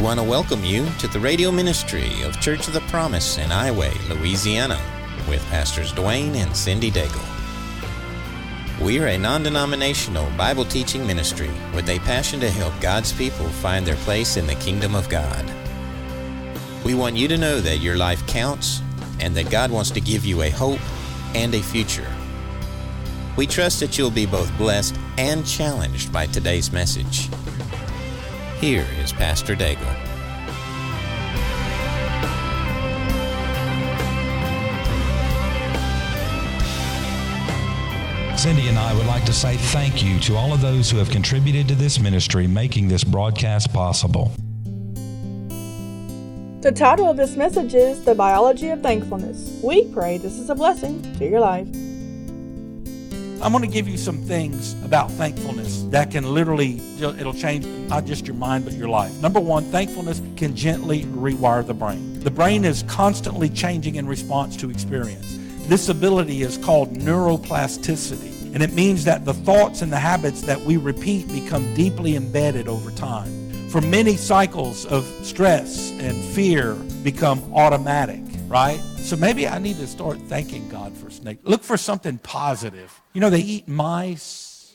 want to welcome you to the radio ministry of Church of the Promise in Highway, Louisiana, with Pastors Dwayne and Cindy Daigle. We are a non-denominational Bible teaching ministry with a passion to help God's people find their place in the kingdom of God. We want you to know that your life counts and that God wants to give you a hope and a future. We trust that you'll be both blessed and challenged by today's message. Here is Pastor Daigle. Cindy and I would like to say thank you to all of those who have contributed to this ministry, making this broadcast possible. The title of this message is The Biology of Thankfulness. We pray this is a blessing to your life. I'm going to give you some things about thankfulness that can literally, it'll change not just your mind, but your life. Number one, thankfulness can gently rewire the brain. The brain is constantly changing in response to experience. This ability is called neuroplasticity, and it means that the thoughts and the habits that we repeat become deeply embedded over time. For many, cycles of stress and fear become automatic, right? So maybe I need to start thanking God for snakes. Look for something positive. They eat mice,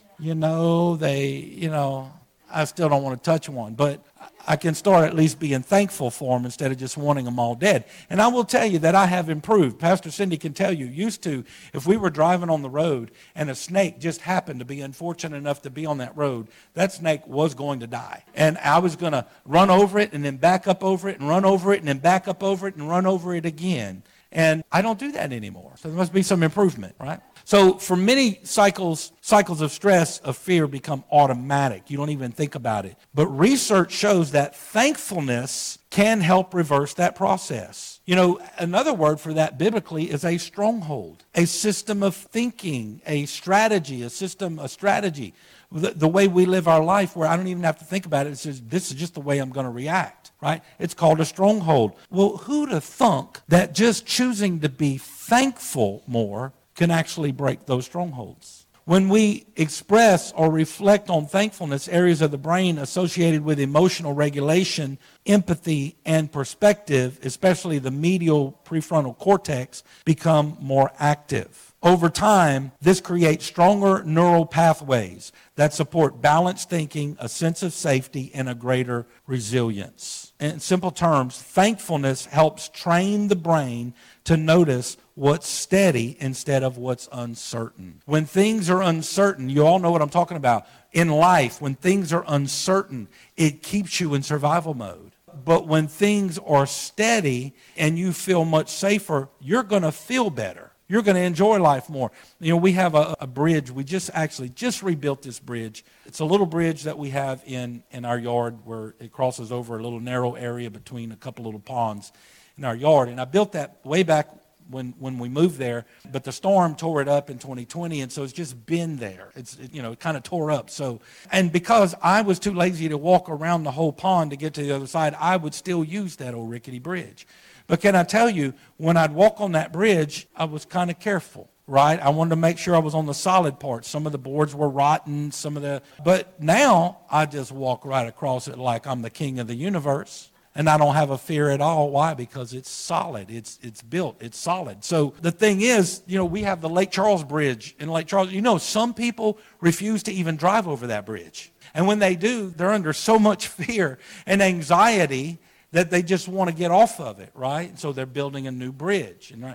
I still don't want to touch one, but I can start at least being thankful for them instead of just wanting them all dead. And I will tell you that I have improved. Pastor Cindy can tell you, used to, if we were driving on the road and a snake just happened to be unfortunate enough to be on that road, that snake was going to die. And I was going to run over it and then back up over it and run over it and then back up over it and run over it again. And I don't do that anymore. So there must be some improvement, right? So for many cycles of stress, of fear become automatic. You don't even think about it. But research shows that thankfulness can help reverse that process. Another word for that biblically is a stronghold, a system of thinking, a strategy, a strategy. The way we live our life where I don't even have to think about it. It's just, this is just the way I'm going to react, right? It's called a stronghold. Well, who'd have thunk that just choosing to be thankful more can actually break those strongholds? When we express or reflect on thankfulness, areas of the brain associated with emotional regulation, empathy, and perspective, especially the medial prefrontal cortex, become more active. Over time, this creates stronger neural pathways that support balanced thinking, a sense of safety, and a greater resilience. In simple terms, thankfulness helps train the brain to notice what's steady instead of what's uncertain. When things are uncertain, you all know what I'm talking about. In life, when things are uncertain, it keeps you in survival mode. But when things are steady and you feel much safer, you're going to feel better. You're going to enjoy life more. We have a bridge. We just rebuilt this bridge. It's a little bridge that we have in our yard where it crosses over a little narrow area between a couple little ponds in our yard. And I built that way back when we moved there, but the storm tore it up in 2020, and so it's just been there. It kind of tore up. And because I was too lazy to walk around the whole pond to get to the other side, I would still use that old rickety bridge. But can I tell you, when I'd walk on that bridge, I was kind of careful, right? I wanted to make sure I was on the solid part. Some of the boards were rotten, but now I just walk right across it like I'm the king of the universe. And I don't have a fear at all. Why? Because it's solid. It's built. It's solid. So the thing is, we have the Lake Charles Bridge in Lake Charles. Some people refuse to even drive over that bridge. And when they do, they're under so much fear and anxiety that they just want to get off of it, right? And so they're building a new bridge. And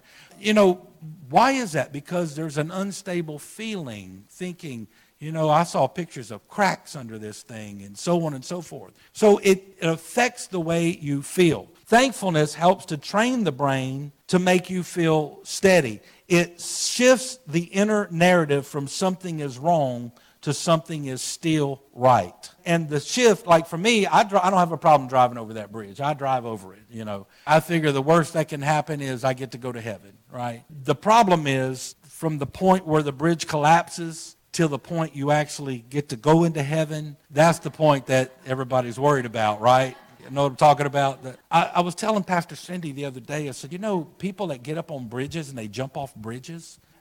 why is that? Because there's an unstable feeling, thinking, I saw pictures of cracks under this thing and so on and so forth. So it affects the way you feel. Thankfulness helps to train the brain to make you feel steady. It shifts the inner narrative from something is wrong to something is still right. And the shift, like for me, I don't have a problem driving over that bridge. I drive over it, I figure the worst that can happen is I get to go to heaven, right? The problem is from the point where the bridge collapses till the point you actually get to go into heaven, that's the point that everybody's worried about, right? You know what I'm talking about? I was telling Pastor Cindy the other day, I said, people that get up on bridges and they jump off bridges,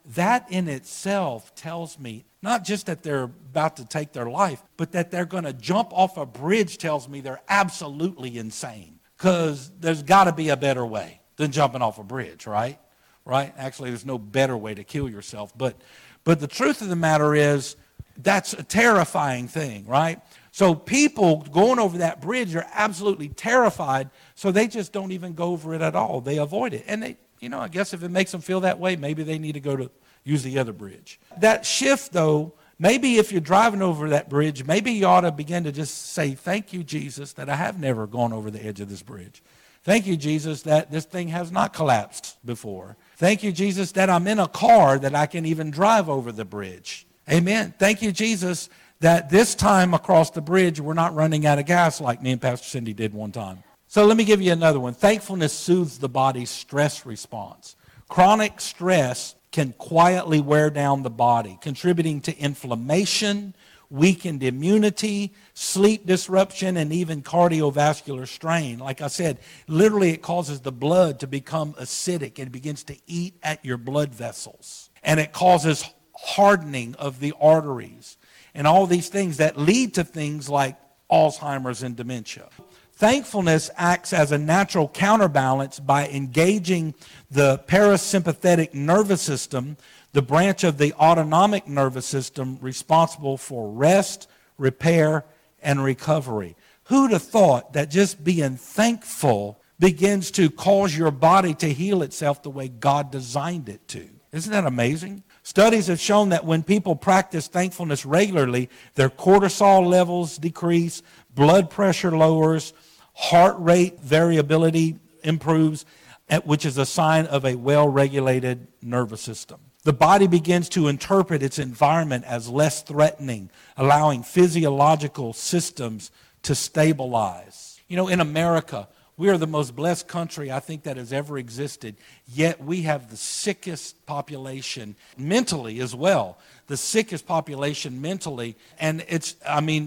that in itself tells me not just that they're about to take their life, but that they're going to jump off a bridge tells me they're absolutely insane, because there's got to be a better way than jumping off a bridge, right? Right? Actually, there's no better way to kill yourself. But the truth of the matter is that's a terrifying thing, right? So people going over that bridge are absolutely terrified, so they just don't even go over it at all. They avoid it. And they, I guess if it makes them feel that way, maybe they need to go to use the other bridge. That shift, though, maybe if you're driving over that bridge, maybe you ought to begin to just say, thank you, Jesus, that I have never gone over the edge of this bridge. Thank you, Jesus, that this thing has not collapsed before. Thank you, Jesus, that I'm in a car that I can even drive over the bridge. Amen. Thank you, Jesus, that this time across the bridge, we're not running out of gas like me and Pastor Cindy did one time. So let me give you another one. Thankfulness soothes the body's stress response. Chronic stress can quietly wear down the body, contributing to inflammation, weakened immunity, sleep disruption, and even cardiovascular strain. Like I said, literally it causes the blood to become acidic. It begins to eat at your blood vessels. And it causes hardening of the arteries and all these things that lead to things like Alzheimer's and dementia. Thankfulness acts as a natural counterbalance by engaging the parasympathetic nervous system, the branch of the autonomic nervous system responsible for rest, repair, and recovery. Who'd have thought that just being thankful begins to cause your body to heal itself the way God designed it to? Isn't that amazing? Studies have shown that when people practice thankfulness regularly, their cortisol levels decrease, blood pressure lowers, heart rate variability improves, which is a sign of a well-regulated nervous system. The body begins to interpret its environment as less threatening, allowing physiological systems to stabilize. In America, we are the most blessed country I think that has ever existed, yet we have the sickest population mentally as well, the sickest population mentally, and it's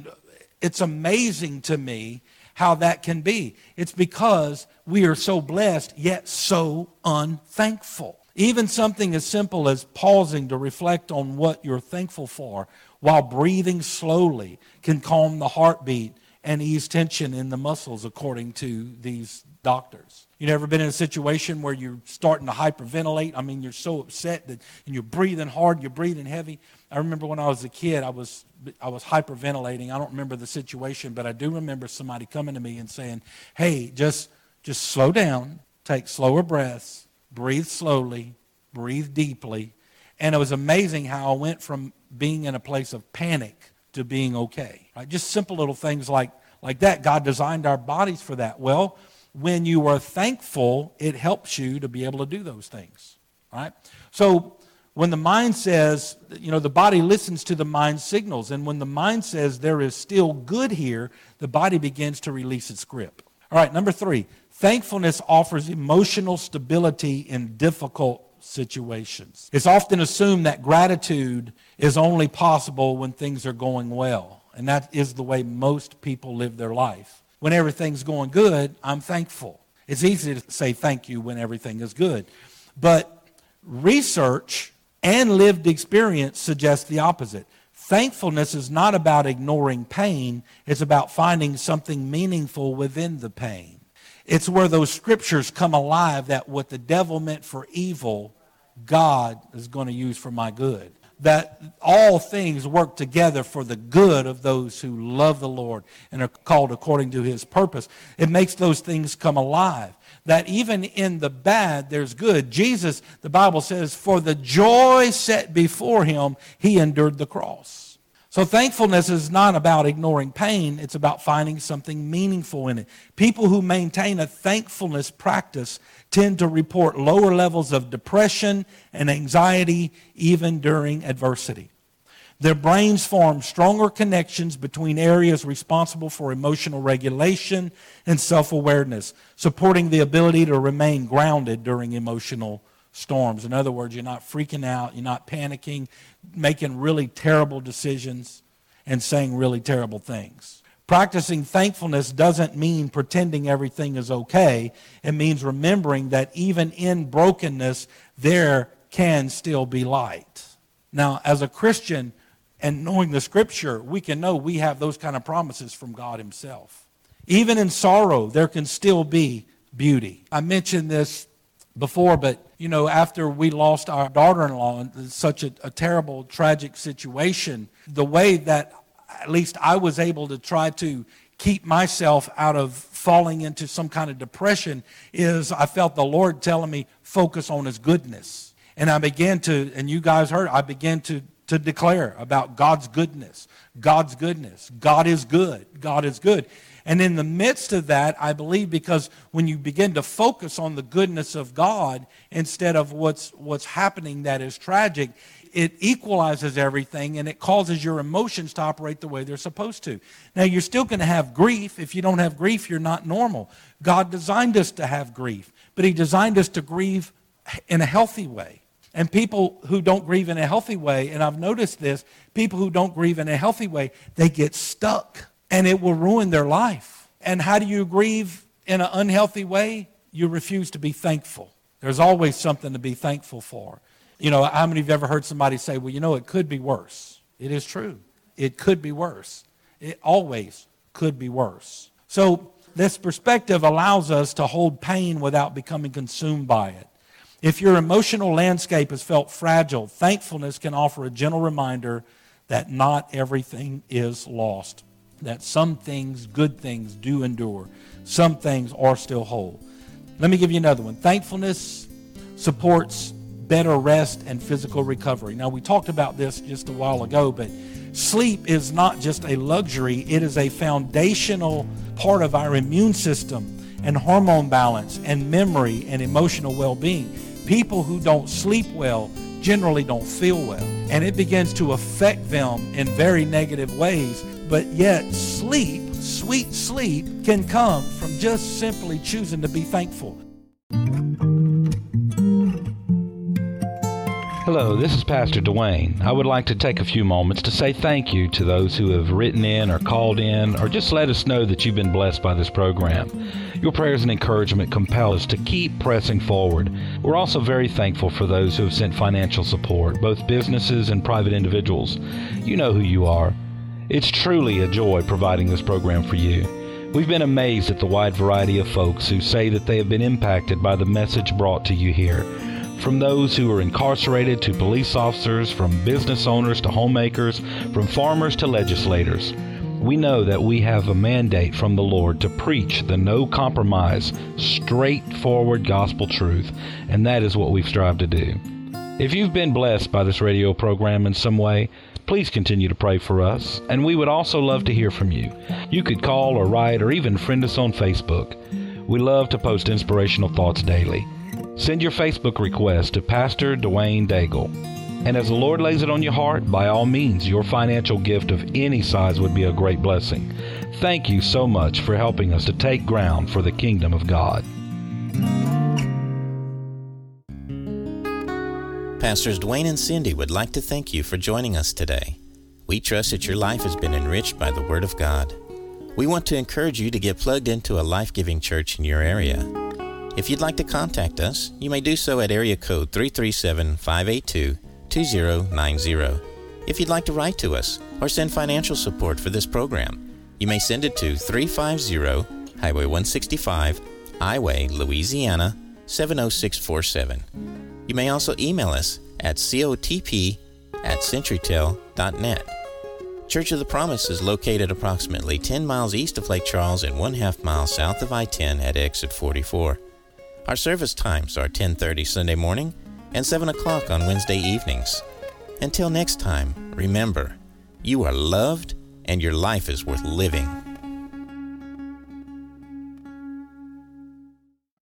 amazing to me how that can be. It's because we are so blessed, yet so unthankful. Even something as simple as pausing to reflect on what you're thankful for while breathing slowly can calm the heartbeat and ease tension in the muscles, according to these doctors. You ever been in a situation where you're starting to hyperventilate? You're so upset and you're breathing hard, you're breathing heavy. I remember when I was a kid, I was hyperventilating. I don't remember the situation, but I do remember somebody coming to me and saying, hey, just slow down, take slower breaths, breathe slowly, breathe deeply. And it was amazing how I went from being in a place of panic to being okay. Right? Just simple little things like that. God designed our bodies for that. Well, when you are thankful, it helps you to be able to do those things. Right? So when the mind says, the body listens to the mind's signals. And when the mind says there is still good here, the body begins to release its grip. All right, number 3, thankfulness offers emotional stability in difficult situations. It's often assumed that gratitude is only possible when things are going well. And that is the way most people live their life. When everything's going good, I'm thankful. It's easy to say thank you when everything is good. But research and lived experience suggest the opposite. Thankfulness is not about ignoring pain. It's about finding something meaningful within the pain. It's where those scriptures come alive that what the devil meant for evil, God is going to use for my good. That all things work together for the good of those who love the Lord and are called according to his purpose. It makes those things come alive. That even in the bad, there's good. Jesus, the Bible says, for the joy set before him, he endured the cross. So thankfulness is not about ignoring pain. It's about finding something meaningful in it. People who maintain a thankfulness practice tend to report lower levels of depression and anxiety even during adversity. Their brains form stronger connections between areas responsible for emotional regulation and self-awareness, supporting the ability to remain grounded during emotional storms. In other words, you're not freaking out, you're not panicking, making really terrible decisions and saying really terrible things. Practicing thankfulness doesn't mean pretending everything is okay. It means remembering that even in brokenness, there can still be light. Now, as a Christian and knowing the Scripture, we can know we have those kind of promises from God himself. Even in sorrow, there can still be beauty. I mentioned this before, but after we lost our daughter-in-law in such a terrible, tragic situation, the way that at least I was able to try to keep myself out of falling into some kind of depression is I felt the Lord telling me, focus on his goodness. And I began to, and you guys heard, I began to declare about God's goodness. God's goodness. God is good. God is good. And in the midst of that, I believe because when you begin to focus on the goodness of God instead of what's happening that is tragic, it equalizes everything and it causes your emotions to operate the way they're supposed to. Now, you're still going to have grief. If you don't have grief, you're not normal. God designed us to have grief, but he designed us to grieve in a healthy way. And people who don't grieve in a healthy way, and I've noticed this, people who don't grieve in a healthy way, they get stuck. And it will ruin their life. And how do you grieve in an unhealthy way? You refuse to be thankful. There's always something to be thankful for. How many of you have ever heard somebody say, well, it could be worse? It is true. It could be worse. It always could be worse. So this perspective allows us to hold pain without becoming consumed by it. If your emotional landscape has felt fragile, thankfulness can offer a gentle reminder that not everything is lost. That some things, good things, do endure. Some things are still whole. Let me give you another one. Thankfulness supports better rest and physical recovery. Now, we talked about this just a while ago, but sleep is not just a luxury. It is a foundational part of our immune system and hormone balance and memory and emotional well-being. People who don't sleep well generally don't feel well, and it begins to affect them in very negative ways. But yet sleep, sweet sleep, can come from just simply choosing to be thankful. Hello, this is Pastor Dwayne. I would like to take a few moments to say thank you to those who have written in or called in or just let us know that you've been blessed by this program. Your prayers and encouragement compel us to keep pressing forward. We're also very thankful for those who have sent financial support, both businesses and private individuals. You know who you are. It's truly a joy providing this program for you. We've been amazed at the wide variety of folks who say that they have been impacted by the message brought to you here. From those who are incarcerated to police officers, from business owners to homemakers, from farmers to legislators. We know that we have a mandate from the Lord to preach the no-compromise, straightforward gospel truth, and that is what we've strived to do. If you've been blessed by this radio program in some way, please continue to pray for us, and we would also love to hear from you. You could call or write or even friend us on Facebook. We love to post inspirational thoughts daily. Send your Facebook request to Pastor Dwayne Daigle. And as the Lord lays it on your heart, by all means, your financial gift of any size would be a great blessing. Thank you so much for helping us to take ground for the kingdom of God. Pastors Dwayne and Cindy would like to thank you for joining us today. We trust that your life has been enriched by the Word of God. We want to encourage you to get plugged into a life-giving church in your area. If you'd like to contact us, you may do so at area code 337-582-2090. If you'd like to write to us or send financial support for this program, you may send it to 350 Highway 165, Highway, Louisiana, 70647. You may also email us at cotp@centurytel.net. Church of the Promise is located approximately 10 miles east of Lake Charles and 1/2 mile south of I-10 at exit 44. Our service times are 10:30 Sunday morning and 7 o'clock on Wednesday evenings. Until next time, remember, you are loved and your life is worth living.